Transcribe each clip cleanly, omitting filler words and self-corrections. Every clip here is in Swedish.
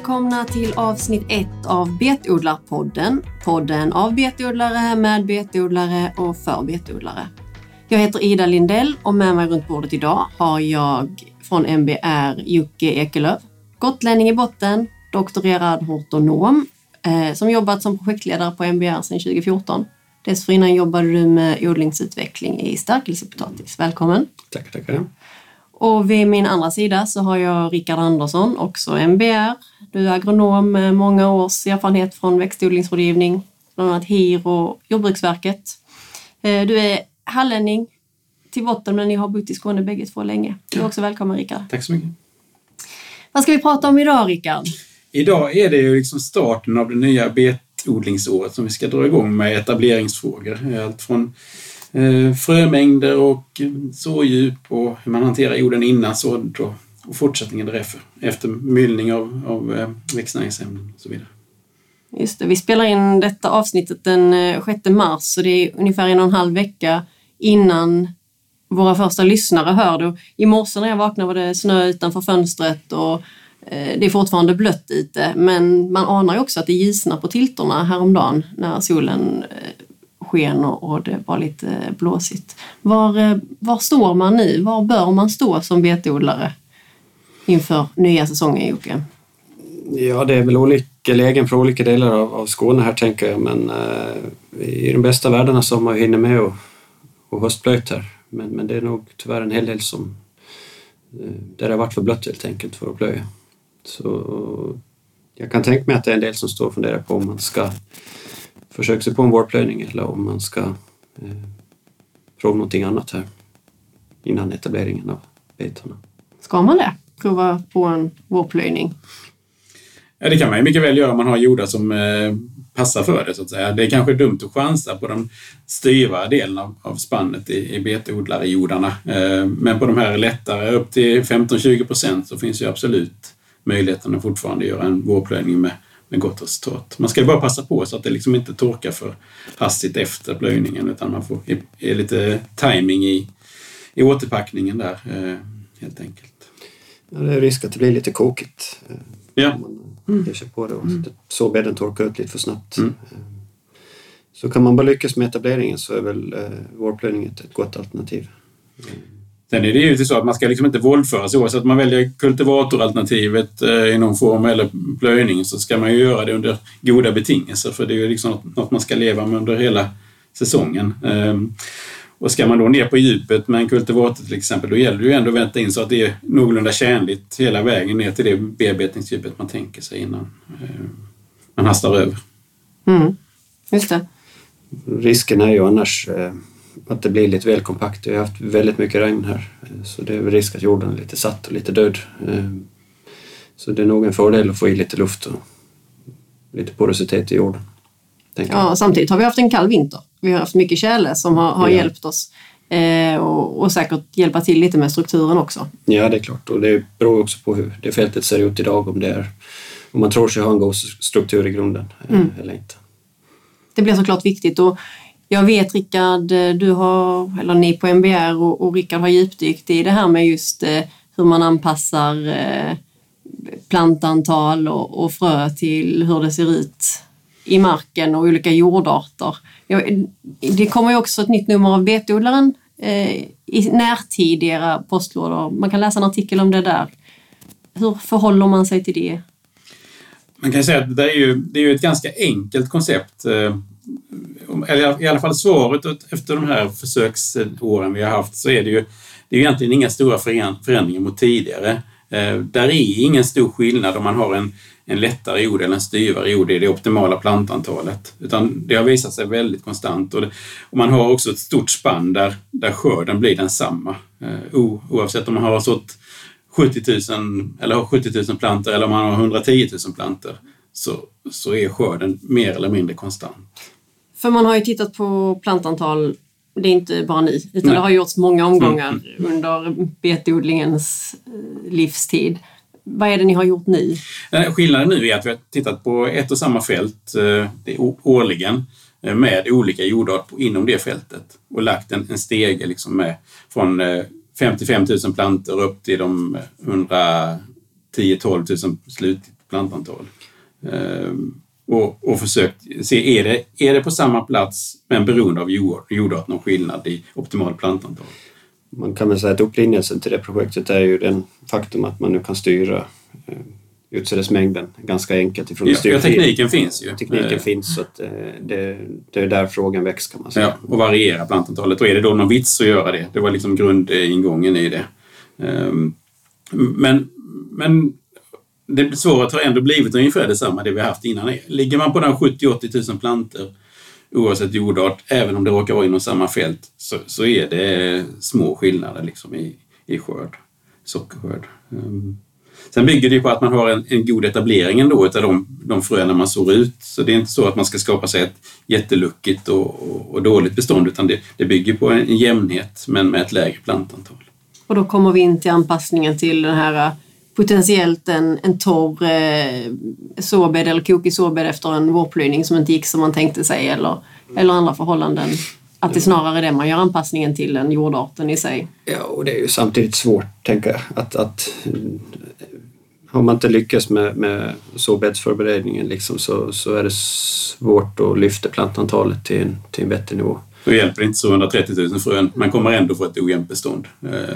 välkomna till avsnitt 1 av Betodlarpodden. Podden av betodlare, med betodlare och för betodlare. Jag heter Ida Lindell och med mig runt bordet idag har jag från MBR Jocke Ekelöf, gotlänning i botten, doktorerad hortonom som jobbat som projektledare på MBR sedan 2014. Dessförinnan jobbade du med odlingsutveckling i stärkelsepotatis. Välkommen. Tackar. Och vid min andra sida så har jag Rickard Andersson, också MBR. Du är agronom med många års erfarenhet från växtodlingsrådgivning, bland annat HIR och Jordbruksverket. Du är hallänning till botten, men ni har bott i Skåne bägge två länge. Du är också välkommen, Rickard. Tack så mycket. Vad ska vi prata om idag, Rickard? Idag är det ju liksom starten av det nya betodlingsåret som vi ska dra igång med etableringsfrågor. Allt från frömängder och sådjup och hur man hanterar jorden innan sådd och fortsättningen därefter. Efter myllning av växtnäringsämnen och så vidare. Just det, vi spelar in detta avsnittet den 6 mars så det är ungefär 1,5 vecka innan våra första lyssnare hörde. I morse när jag vaknade var det snö utanför fönstret och det är fortfarande blött ute. Men man anar ju också att det ljusnar på tiltorna häromdagen när solen sken och det var lite blåsigt. Var står man nu? Var bör man stå som betodlare inför nya säsongen, Jocke? Ja, det är väl olika lägen för olika delar av Skåne här, tänker jag. Men i de bästa världarna så har man hinner med och höstblöjt här. Men det är nog tyvärr en hel del som där det har varit för blött helt enkelt för att plöja. Så jag kan tänka mig att det är en del som står och funderar på om man ska försöka sig på en vårplöjning eller om man ska prova någonting annat här innan etableringen av betorna. Ska man det? Prova på en vårplöjning? Ja, det kan man ju mycket väl göra om man har jordar som passar för det, så att säga. Det är kanske dumt att chansa på den styva delen av spannet i betodlarjordarna. Men på de här lättare, upp till 15-20% så finns ju absolut möjligheten att fortfarande göra en vårplöjning med gott resultat. Man ska bara passa på så att det liksom inte torkar för hastigt efter plöjningen, utan man får lite timing i återpackningen där, helt enkelt. Ja, det är risk att det blir lite kokigt. Ja. Man ger sig på det och så bädden torkar ut lite för snabbt. Så kan man bara lyckas med etableringen så är väl vårplöjningen ett gott alternativ. Sen är det ju så att man ska liksom inte våldföra sig, oavsett att man väljer kultivatoralternativet i någon form eller plöjning, så ska man ju göra det under goda betingelser, för det är ju liksom något man ska leva med under hela säsongen. Och ska man då ner på djupet med en kultivator till exempel, då gäller det ju ändå att vänta in så att det är någorlunda tjänligt hela vägen ner till det bearbetningsdjupet man tänker sig innan man hastar över. Just det. Risken är ju annars att det blir lite väl kompakt. Vi har haft väldigt mycket regn här, så det är risk att jorden är lite satt och lite död. Så det är nog en fördel att få i lite luft och lite porositet i jorden. Ja, samtidigt har vi haft en kall vinter. Vi har haft mycket tjäle som har hjälpt oss och säkert hjälpa till lite med strukturen också. Ja, det är klart. Och det beror också på hur det fältet ser ut idag, om man tror sig ha en god struktur i grunden eller inte. Det blir såklart viktigt, och jag vet, Rickard, ni på MBR och Rickard har djupdykt i det här med just hur man anpassar plantantal och frö till hur det ser ut i marken och olika jordarter. Det kommer ju också ett nytt nummer av Betodlaren i närtid i era postlådor. Man kan läsa en artikel om det där. Hur förhåller man sig till det? Man kan säga att det är ju ett ganska enkelt koncept. Eller i alla fall svaret efter de här försöksåren vi har haft, så är det är egentligen inga stora förändringar mot tidigare. Där är ingen stor skillnad om man har en lättare jord eller en styvare jord i det optimala plantantalet, utan det har visat sig väldigt konstant, och man har också ett stort spann där skörden blir densamma, oavsett om man har sått 70 000 eller har 70 000 plantor eller om man har 110 000 plantor, så är skörden mer eller mindre konstant. För man har ju tittat på plantantal, det är inte bara ni, utan det har gjorts många omgångar under betodlingens livstid. Vad är det ni har gjort nu? Skillnaden nu är att vi har tittat på ett och samma fält årligen med olika jordarter inom det fältet och lagt en stege liksom med från 55 000 plantor upp till de 110-12 000 plantantal. Och försökt se, är det på samma plats men beroende av jordart någon skillnad i optimal plantantal. Man kan väl säga att upprinnelsen till det projektet är ju den faktum att man nu kan styra utsädesmängden ganska enkelt ifrån tekniken finns ju. Tekniken finns, så att det är där frågan väcks, kan man säga. Ja, och variera plantantalet. Och är det då någon vits att göra det? Det var liksom grundingången i det. Men det svaret har ändå blivit ungefär detsamma det vi har haft innan. Ligger man på den 70-80 000 plantor oavsett jordart, även om det råkar vara inom samma fält, så är det små skillnader liksom i sockerskörd. Sen bygger det på att man har en god etablering ändå av de fröna man sår ut. Så det är inte så att man ska skapa sig ett jätteluckigt och dåligt bestånd, utan det bygger på en jämnhet men med ett lägre plantantal. Och då kommer vi in till anpassningen till den här potentiellt en torr såbädd eller kokig såbädd efter en vårplöjning som inte gick som man tänkte sig, eller andra förhållanden. Att det snarare är det man gör anpassningen till än jordarten i sig. Ja, och det är ju samtidigt svårt, tänker jag, att har man inte lyckats med såbäddsförberedningen liksom, så är det svårt att lyfta plantantalet till en vettig nivå. Då hjälper det inte så 130 000 frön. Man kommer ändå få ett ojämnt bestånd.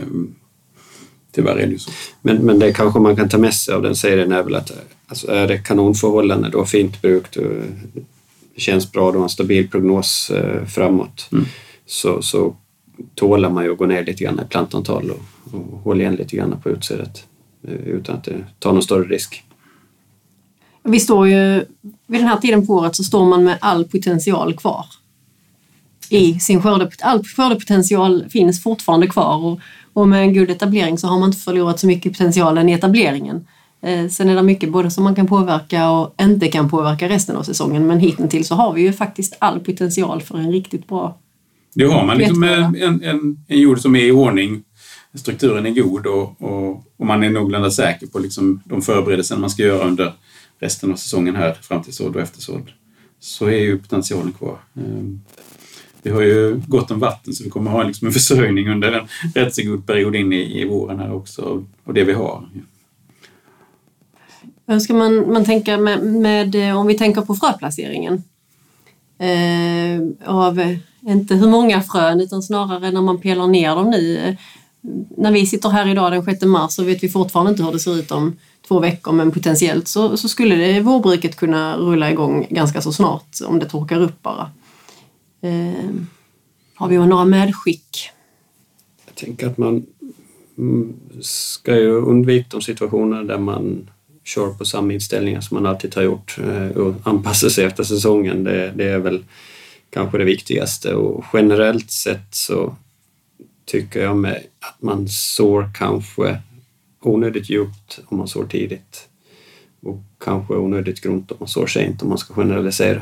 Tyvärr är det ju så. Men det kanske man kan ta med sig av den serien är väl att alltså, är det kanonförhållande, då fint bruk, det känns bra, då har en stabil prognos framåt. Så tålar man ju att gå ner lite grann i plantantal och hålla igen lite grann på utsädet utan att ta någon större risk. Vi står ju, vid den här tiden på året så står man med all potential kvar. I sin all skördepotential finns fortfarande kvar, och med en god etablering så har man inte förlorat så mycket potentialen i etableringen. Sen är det mycket både som man kan påverka och inte kan påverka resten av säsongen, men hittills så har vi ju faktiskt all potential för en riktigt bra. Det har man liksom en jord som är i ordning, strukturen är god och man är någorlunda säker på liksom de förberedelser man ska göra under resten av säsongen här fram till sådd och eftersådd, så är ju potentialen kvar. Vi har ju gott om vatten, så vi kommer ha liksom en försörjning under en rätt så god period in i våren här också, och det vi har. Hur ska man tänka med om vi tänker på fröplaceringen? Av inte hur många frön, utan snarare när man pelar ner dem nu. När vi sitter här idag den 6 mars så vet vi fortfarande inte hur det ser ut om 2 veckor, men potentiellt så skulle det vårbruket kunna rulla igång ganska så snart om det torkar upp bara. Har vi några medskick? Jag tänker att man ska ju undvika de situationer där man kör på samma inställningar som man alltid har gjort och anpassa sig efter säsongen. Det är väl kanske det viktigaste, och generellt sett så tycker jag med att man sår kanske onödigt djupt om man sår tidigt och kanske onödigt grunt om man sår sent, om man ska generalisera.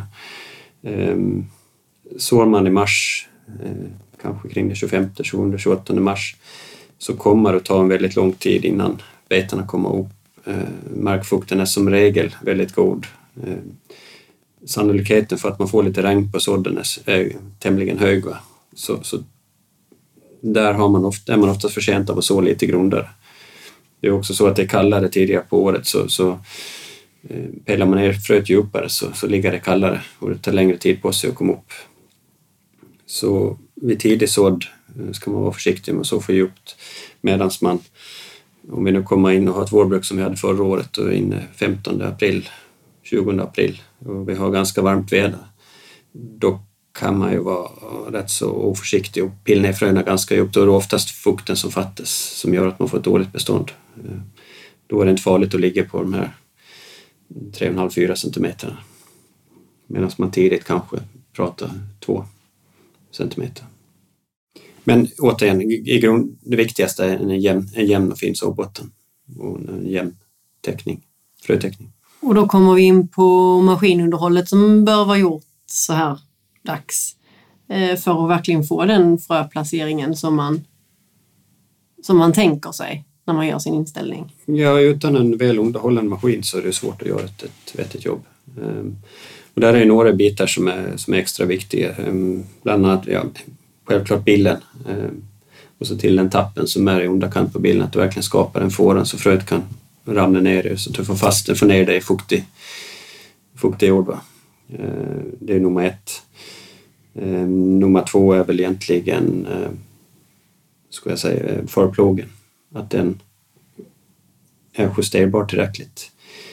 Sår man i mars, kanske kring den 25, 20, 28 mars, så kommer det att ta en väldigt lång tid innan betarna kommer upp. Markfukten är som regel väldigt god. Sannolikheten för att man får lite regn på sådden är tämligen hög. Så där är man ofta för sent av att så lite grundare. Det är också så att det är kallare tidigare på året, så pelar man ner fröet djupare så ligger det kallare och det tar längre tid på sig att komma upp. Så vid tidig sådd ska man vara försiktig med att så för djupt, medan man, om vi nu kommer in och har ett vårbruk som vi hade förra året och inne 15 april, 20 april och vi har ganska varmt väder, då kan man ju vara rätt så oförsiktig och pilla ner fröna ganska djupt. Då är det oftast fukten som fattas som gör att man får ett dåligt bestånd. Då är det inte farligt att ligga på de här 3,5-4 centimeterna. Medan man tidigt kanske pratar 2 centimeter. Men återigen, i grund, det viktigaste är en jämn och fin såbotten och en jämn täckning, frötäckning. Och då kommer vi in på maskinunderhållet som bör vara gjort så här dags för att verkligen få den fröplaceringen som man tänker sig när man gör sin inställning. Ja, utan en väl underhållen maskin så är det svårt att göra ett vettigt jobb. Och där är några bitar som är extra viktiga. Bland annat, självklart bilden. Och så till den tappen som är i underkant på bilden, att du verkligen skapar en fåra så fröet kan ramlar ner så att du får fast den, får ner det i fuktig jord. Det är nummer 1. Nummer 2 är väl egentligen ska jag säga förplogen, att den är justerbar tillräckligt.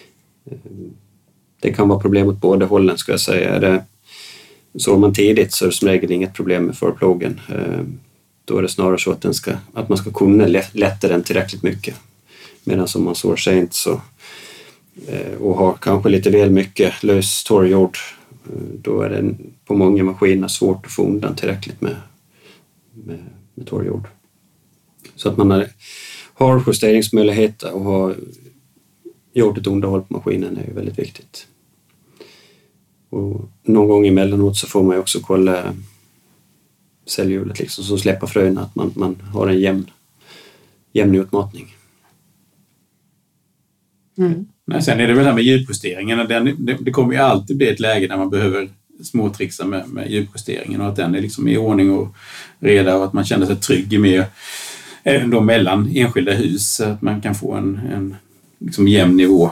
Det kan vara problem åt båda hållen, ska jag säga. Så man tidigt så är det som regel inget problem med förplogen. Då är det snarare så att man ska kunna lätta den tillräckligt mycket. Medan om man sår sent så och har kanske lite väl mycket lös torr jord, då är det på många maskiner svårt att få undan tillräckligt med torr jord. Så att man har justeringsmöjligheter och har gjort ett underhåll på maskinen är ju väldigt viktigt. Och någon gång emellanåt så får man ju också kolla cellhjulet liksom, så släppa fröna, att man har en jämn utmatning. Men sen är det väl här med djupjusteringen. Det kommer ju alltid bli ett läge där man behöver småtrixa med djupjusteringen, och att den är liksom i ordning och reda, och att man känner sig trygg med även då mellan enskilda hus, att man kan få en liksom jämn nivå.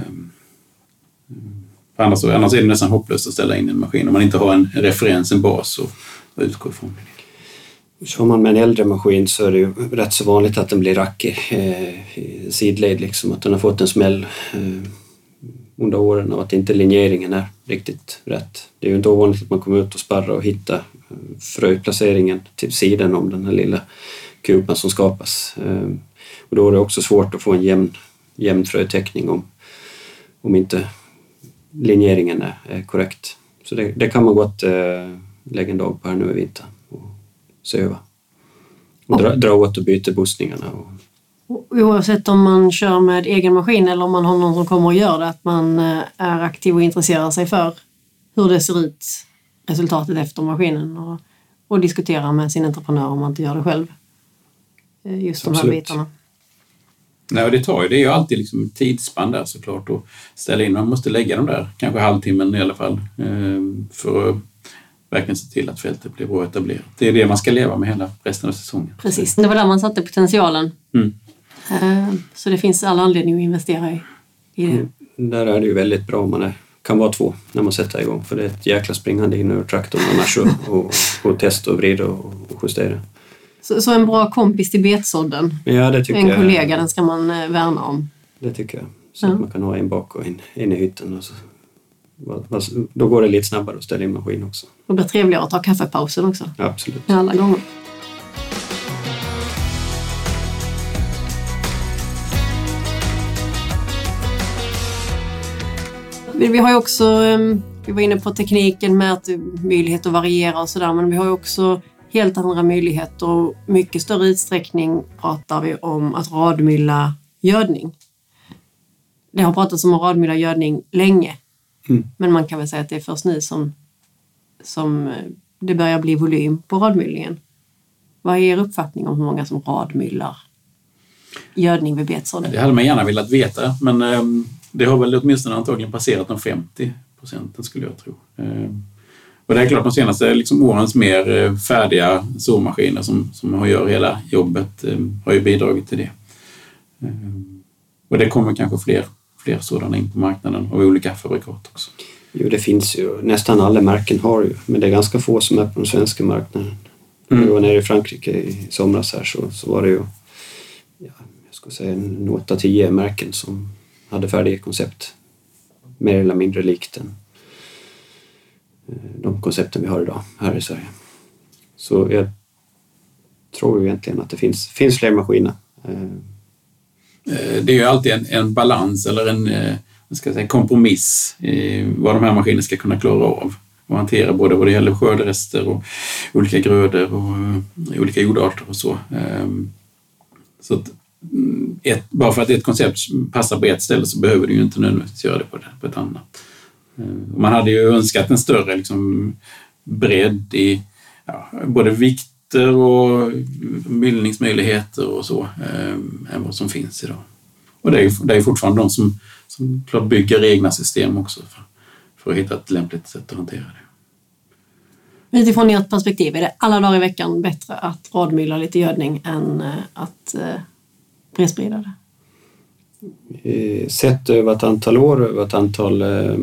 Annars är det nästan hopplöst att ställa in en maskin om man inte har en referens, en bas att utgå ifrån. Kör man med en äldre maskin så är det ju rätt så vanligt att den blir rackig i sidled, liksom, att den har fått en smäll under åren och att inte linjeringen är riktigt rätt. Det är ju inte ovanligt att man kommer ut och sparrar och hittar fröplaceringen till sidan om den här lilla kuben som skapas. Och då är det också svårt att få en jämn frötäckning om inte linjeringen är korrekt. Så det kan man gott lägga en dag på här nu i vinter och se över. Och dra åt och byta bussningarna. Oavsett om man kör med egen maskin eller om man har någon som kommer och gör det, att man är aktiv och intresserar sig för hur det ser ut, resultatet efter maskinen, och diskutera med sin entreprenör om man inte gör det själv. Just Absolut. De här bitarna. Nej, och det är ju alltid liksom tidsspann där såklart, och ställa in. Man måste lägga dem där, kanske halvtimmen i alla fall, för att verkligen se till att fältet blir bra etablerat. Det är det man ska leva med hela resten av säsongen. Precis, det var där man satte potentialen. Så det finns alla anledning att investera i det. Där är det ju väldigt bra om man kan vara 2 när man sätter igång, för det är ett jäkla springande in ur traktorn annars och testa och vrida och justera. Så en bra kompis till betsådden. Ja, det tycker en kollega, den ska man värna om. Det tycker jag. Så att man kan ha en bak och en i hytten. Och så. Då går det lite snabbare att ställa in maskin också. Det blir trevligare att ta kaffepausen också. Absolut. Alla gånger. Vi har ju också, vi var inne på tekniken med att möjlighet att variera och sådär, men vi har ju också helt andra möjligheter, och mycket större utsträckning pratar vi om att radmylla gödning. Det har pratats om att radmylla gödning länge, men man kan väl säga att det är först nu som det börjar bli volym på radmyllningen. Vad är er uppfattning om hur många som radmyllar gödning vid betsådden? Det hade man gärna velat veta, men det har väl åtminstone antagligen passerat de 50% skulle jag tro. Och det är klart, de senaste liksom årens mer färdiga såmaskiner som gör hela jobbet har ju bidragit till det. Och det kommer kanske fler sådana in på marknaden av olika fabrikat också. Jo, det finns ju. Nästan alla märken har ju, men det är ganska få som är på den svenska marknaden. När vi var nere i Frankrike i somras här så var det ju, jag ska säga 8-10 märken som hade färdiga koncept. Mer eller mindre likt de koncepten vi har idag här i Sverige. Så jag tror ju egentligen att det finns fler maskiner. Det är ju alltid en balans eller en kompromiss i vad de här maskinerna ska kunna klara av och hantera, både vad det gäller skörderester och olika grödor och olika jordarter och så. Så att bara för att ett koncept passar på ett ställe så behöver det ju inte nödvändigtvis göra det på ett annat. Man hade ju önskat en större liksom, bredd i både vikter och myllningsmöjligheter och så än vad som finns idag. Och det är fortfarande de som klart bygger egna system också för att hitta ett lämpligt sätt att hantera det. Utifrån ert perspektiv, är det alla dagar i veckan bättre att radmylla lite gödning än att bredsprida det? Sett över ett antal år, över ett antal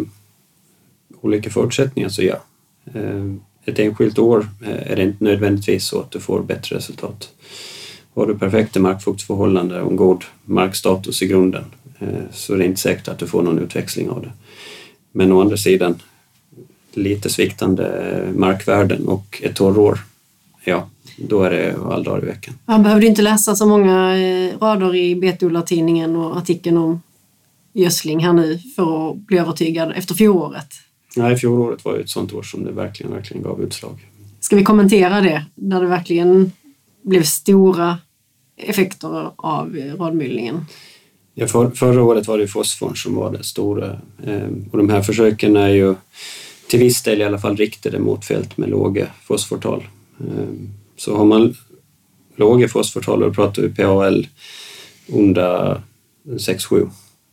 olika förutsättningar, så ja. Ett enskilt år är det inte nödvändigtvis så att du får bättre resultat. Har du perfekta markfuktsförhållanden och en god markstatus i grunden, så är det inte säkert att du får någon utväxling av det. Men å andra sidan, lite sviktande markvärden och ett torrår, ja, då är det all dag i veckan. Man behövde inte läsa så många rader i betodlartidningen och artikeln om gödsling här nu för att bli övertygad efter fjolåret. Nej, fjolåret var ju ett sånt år som det verkligen gav utslag. Ska vi kommentera det, där det verkligen blev stora effekter av radmyllningen? Ja, förra året var det fosforn som var det stora. Och de här försöken är ju till viss del i alla fall riktade mot fält med låga fosfortal. Så har man låga fosfortal, och då pratar vi PAL under 6-7,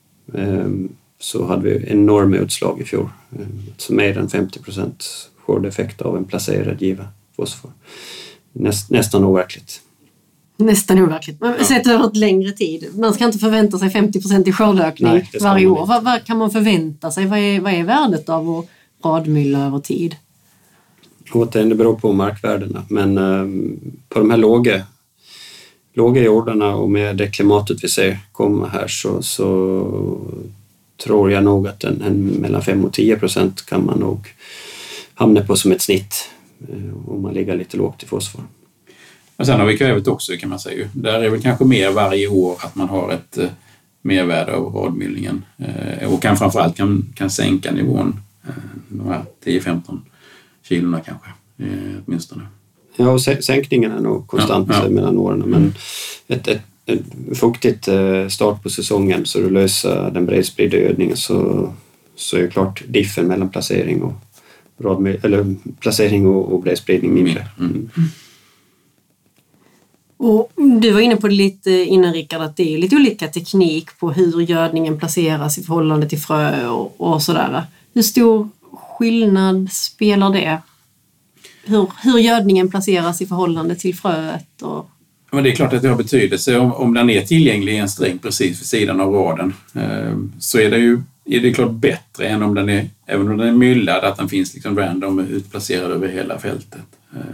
så hade vi enorma utslag i fjol. Så mer än 50% skördeffekt av en placerad giva fosfor. Nästan overkligt. Nästan overkligt. Men sett över ett längre tid. Man ska inte förvänta sig 50% i skördeökning varje år. Vad kan man förvänta sig? Vad är värdet av att radmylla över tid? Återigen, det beror på markvärdena. Men på de här låga jordarna och med det klimatet vi ser komma här, så tror jag nog att en mellan 5 och 10% kan man nog hamna på som ett snitt om man ligger lite lågt i fosfor. Och sen har vi kvävet också, kan man säga. Där är väl kanske mer varje år att man har ett mervärde av radmyllningen, och framförallt kan sänka nivån, de här 10-15 kilorna kanske, åtminstone. Ja, och sänkningen är nog konstant mellan åren, men ett fuktigt start på säsongen, så du löser den bredspridda gödningen, så är det klart diffen mellan placering och bredspridning mindre. Och du var inne på det lite innan, Rickard, att det är lite olika teknik på hur gödningen placeras i förhållande till frö och sådär. Hur stor skillnad spelar det? Hur gödningen placeras i förhållande till fröet? Men det är klart att det har betydelse. Om den är tillgänglig i en sträng precis vid sidan av raden, så är det klart bättre än om den är, även om den är myllad, att den finns liksom random utplacerad över hela fältet.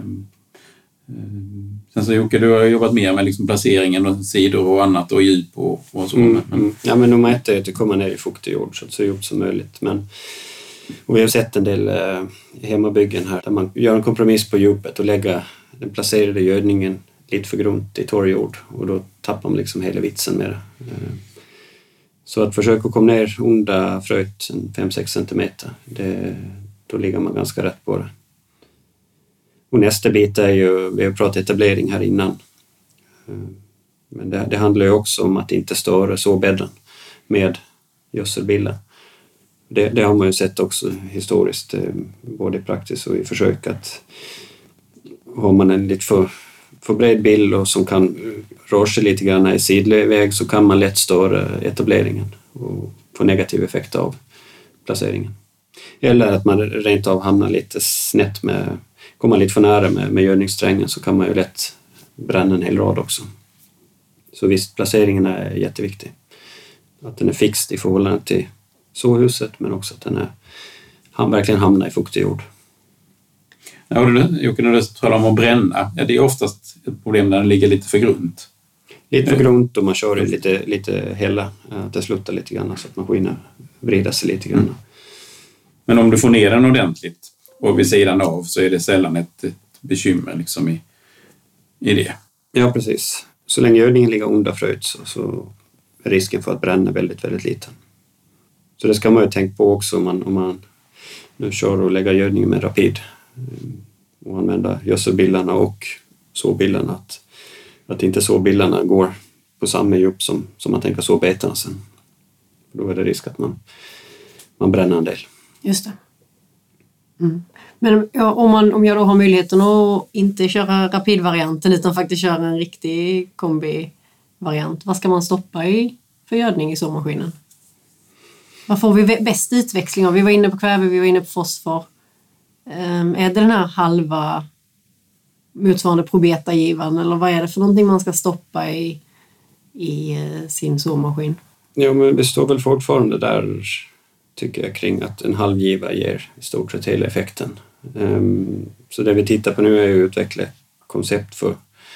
Sen så Jocke, du har jobbat mer med liksom placeringen och sidor och annat och djup och så. Ja, men nummer 1 är att det kommer ner i fuktig jord så djupt som möjligt. Och vi har sett en del hemmabyggen här där man gör en kompromiss på djupet och lägger den placerade gödningen lite för grunt i torr jord, och då tappar man liksom hela vitsen med det. Så att försöka komma ner under fröet 5-6 centimeter, då ligger man ganska rätt på det. Och nästa bit är ju, vi har pratat etablering här innan, men det handlar ju också om att inte störa såbädden med gödselbillar. Det har man ju sett också historiskt, både i praktiskt och i försök, att har man en lite för bred bild och som kan röra sig lite grann i sidled väg, så kan man lätt störa etableringen och få negativ effekt av placeringen. Eller att man rent av hamnar lite snett kommer lite för nära med gödningssträngen, så kan man ju lätt bränna en hel rad också. Så visst, placeringen är jätteviktig. Att den är fixed i förhållande till såhuset, men också att den verkligen hamnar i fuktig jord. Ja, Jocke, när du talar om att bränna, det är oftast ett problem när den ligger lite för grunt. Lite för grunt, och man kör lite hela, att det sluttar lite grann så att maskinen vrider sig lite grann. Men om du får ner den ordentligt och vid sidan av, så är det sällan ett bekymmer liksom i det. Ja, precis. Så länge gödningen ligger under fröet så är risken för att bränna väldigt, väldigt liten. Så det ska man ju tänka på också om man nu kör och lägger gödningen med rapid och använder gödselbillarna och såbillarna, att inte såbillarna går på samma djup som man tänker såbetarna sen. Då är det risk att man bränner en del. Just det. Men om jag då har möjligheten att inte köra rapidvarianten utan faktiskt köra en riktig kombi-variant, vad ska man stoppa i för gödning i såmaskinen? Vad får vi bäst utväxling av? Vi var inne på kväve, vi var inne på fosfor. Är det den här halva motsvarande probetagivan, eller vad är det för någonting man ska stoppa i sin såmaskin? Ja, men det står väl fortfarande där, tycker jag, kring att en halv giva ger i stort sett hela effekten. Så det vi tittar på nu är ju att utveckla koncept för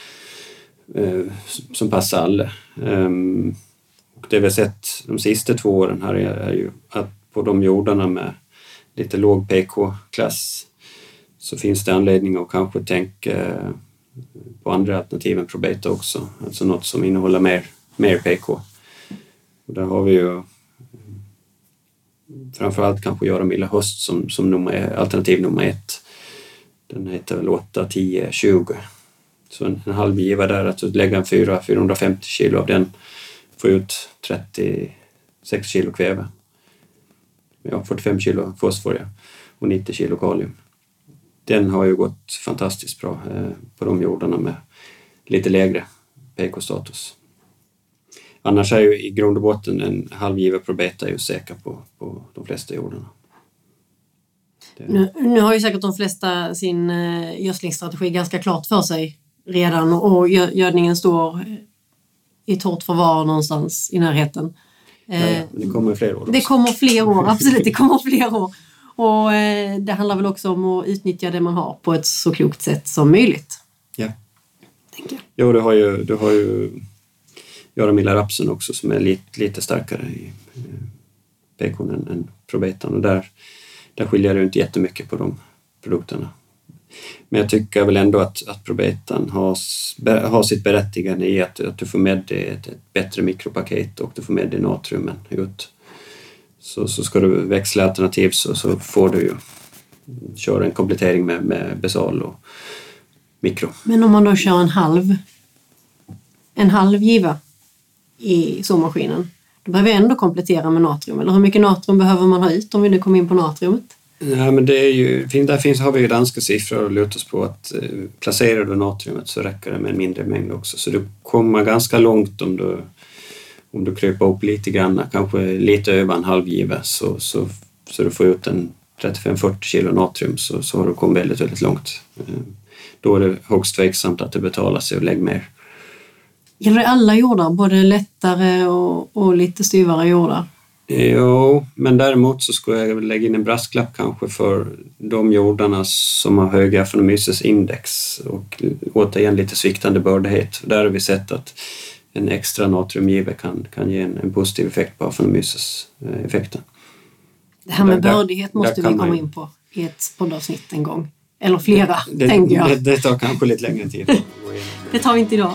som passar alla. Och det vi har sett de sista 2 åren här är ju att på de jordarna med lite låg PK-klass så finns det anledning att kanske tänka på andra alternativ än Probeta också. Alltså något som innehåller mer PK. Och där har vi ju framförallt kanske göra Milla Höst som alternativ nummer 1. Den heter väl 8, 10, 20. Så en halv giva där, att lägga 450 kilo av den, få ut 36 kilo kväve. Ja, 45 kilo fosfor och 90 kilo kalium. Den har ju gått fantastiskt bra på de jordarna med lite lägre PK-status. Annars är ju i grund och botten en halvgiva Probeta ju säker på de flesta jordarna. Nu har ju säkert de flesta sin gödslingsstrategi ganska klart för sig redan, och gödningen står i torrt förvar någonstans i närheten. Ja, det kommer fler år också. Det kommer fler år, absolut, det kommer fler år. Och det handlar väl också om att utnyttja det man har på ett så klokt sätt som möjligt. Ja. Jo, du har ju Jaramilla rapsen också som är lite starkare i PK än Probetan, och där skiljer det inte jättemycket på de produkterna. Men jag tycker väl ändå att Probetan har sitt berättigande i att du får med dig ett bättre mikropaket och du får med dig natriumen ut. Så ska du växla alternativ så får du ju köra en komplettering med Besal och mikro. Men om man då kör en halv giva i såmaskinen, då behöver jag ändå komplettera med natrium. Eller hur mycket natrium behöver man ha ut om vi nu kommer in på natriumet? Ja, men det är ju, har vi ju danska siffror att luta oss på att placerar du natriumet så räcker det med en mindre mängd också. Så du kommer ganska långt om du kryper upp lite grann, kanske lite över en halv giva, så du får ut en 35-40 kilo natrium, så har du kommit väldigt, väldigt långt. Då är det högst tveksamt att det betalar sig och lägg mer. Gäller det alla jordar, både lättare och lite styvare jordar? Jo, men däremot så skulle jag lägga in en brasklapp kanske för de jordarna som har höga Aphanomyces index och återigen lite sviktande bördighet. Där har vi sett att en extra natriumgiva kan ge en positiv effekt på Aphanomyces-effekten. Det här med bördighet måste vi komma in på i ett poddavsnitt en gång. Eller flera, tänker jag. Det tar kanske lite längre tid. Det tar vi inte idag.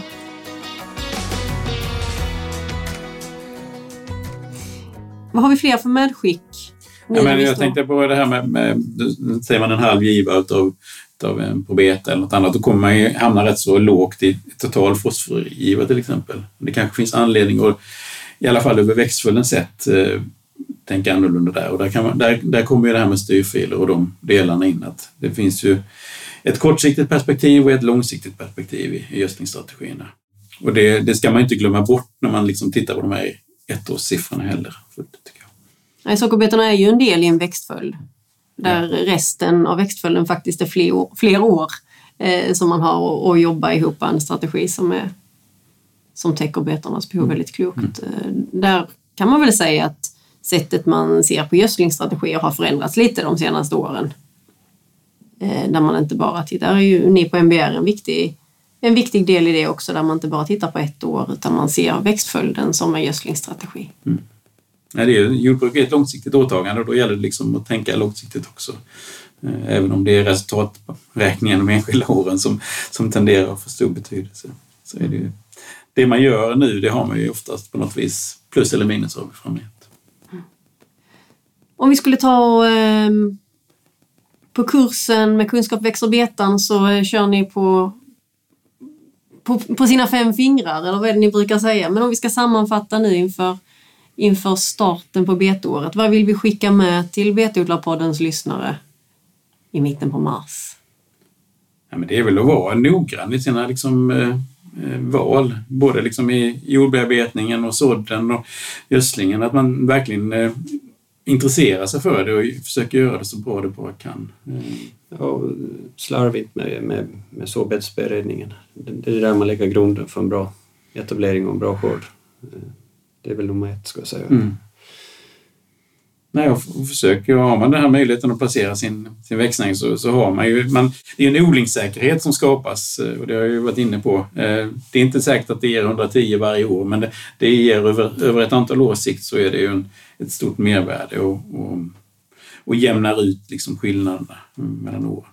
Vad har vi fler för medskick? Ja, men jag tänkte på det här med säger man en halv giva av en Probeta eller något annat, då kommer man ju hamna rätt så lågt i total fosforgiva till exempel. Det kanske finns anledning att i alla fall över växtföljden sätt tänka annorlunda där. Och där kommer ju det här med styrfiler och de delarna in. Att det finns ju ett kortsiktigt perspektiv och ett långsiktigt perspektiv i gödslingsstrategierna. Och det ska man inte glömma bort när man liksom tittar på de här ettårssiffrorna heller. Tycker jag. Nej, sockerbetorna är ju en del i en växtföljd. Där resten av växtföljden faktiskt är fler år som man har att jobba ihop en strategi som täcker betornas behov väldigt klokt. Där kan man väl säga att sättet man ser på gödslingsstrategier har förändrats lite de senaste åren. Där man inte bara tittar, är ju ni på MBR en viktig del i det också, där man inte bara tittar på ett år utan man ser växtföljden som en gödslingsstrategi. Nej, det är jordbruk är ett långsiktigt åtagande och då gäller det liksom att tänka långsiktigt också. Även om det är resultaträkningen de enskilda åren som tenderar att få stor betydelse. Så är det man gör nu, det har man ju oftast på något vis plus eller minus av framgent. Om vi skulle ta på kursen med kunskap växer betan, så kör ni på sina 5 fingrar, eller vad är det ni brukar säga. Men om vi ska sammanfatta nu inför starten på betåret, vad vill vi skicka med till Betodlarpoddens lyssnare i mitten på mars? Ja, men det är väl att vara noggrann i sina val, både liksom i jordbearbetningen och sådden och gödslingen, att man verkligen intresserar sig för det och försöker göra det så bra det bara kan. Och slarvigt med såbäddsberedningen. Det är där man lägger grunden för en bra etablering och en bra skörd. Det är väl nummer 1 ska jag säga. Nej, och försöker, har man den här möjligheten att placera sin växtnäring så har man ju, det är en odlingssäkerhet som skapas, och det har jag ju varit inne på. Det är inte säkert att det ger 110 varje år, men det ger över ett antal års sikt så är det ju ett stort mervärde och jämnar ut liksom skillnaderna mellan åren.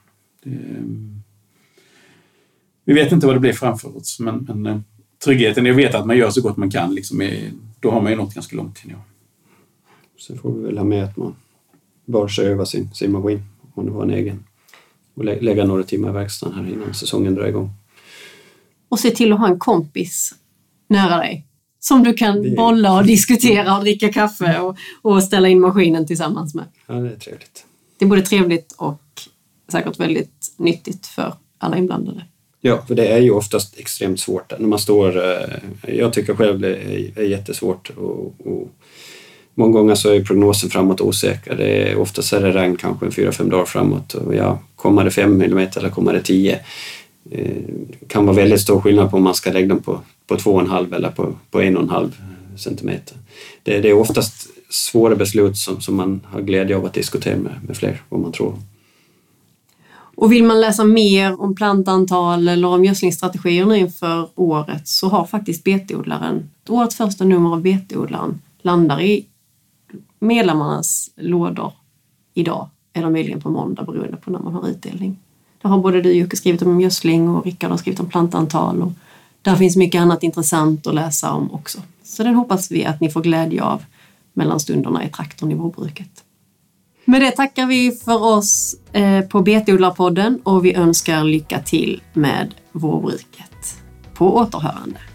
Vi vet inte vad det blir framför oss, men tryggheten är att veta att man gör så gott man kan, liksom, då har man ju nått ganska långt till. Ja. Sen får vi väl ha med att man bör se över sin maskin om man har en egen och lägga några timmar i verkstaden här innan säsongen drar igång. Och se till att ha en kompis nära dig som du kan bolla och diskutera och dricka kaffe och ställa in maskinen tillsammans med. Ja, det är trevligt. Det är både trevligt och säkert väldigt nyttigt för alla inblandade. Ja, för det är ju oftast extremt svårt när man står. Jag tycker själv det är jättesvårt och många gånger så är prognosen framåt osäker. Oftast är det regn kanske 4-5 dagar framåt. Och kommer det 5 mm eller kommer det 10? Det kan vara väldigt stor skillnad på om man ska lägga dem på 2,5 eller på 1,5 centimeter. Det är oftast svåra beslut som man har glädje av att diskutera med fler, vad man tror. Och vill man läsa mer om plantantal eller om gödslingsstrategier nu inför året så har faktiskt betodlaren, årets första nummer av betodlaren landar i medlemmarnas lådor idag eller möjligen på måndag beroende på när man har utdelning. Där har både du Jocke skrivit om gödsling och Rickard har skrivit om plantantal och där finns mycket annat intressant att läsa om också. Så den hoppas vi att ni får glädje av mellan stunderna i traktorn i vårbruket. Med det tackar vi för oss på Betodlarpodden och vi önskar lycka till med vårbruket. På återhörande.